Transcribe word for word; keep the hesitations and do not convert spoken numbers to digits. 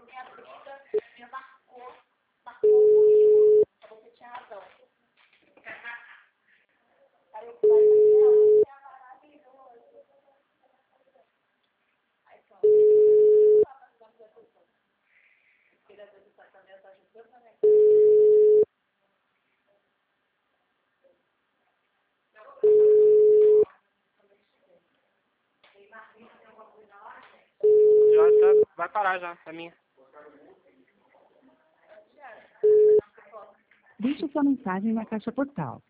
Já tá, vai parar já, a minha. Deixe sua mensagem na caixa postal.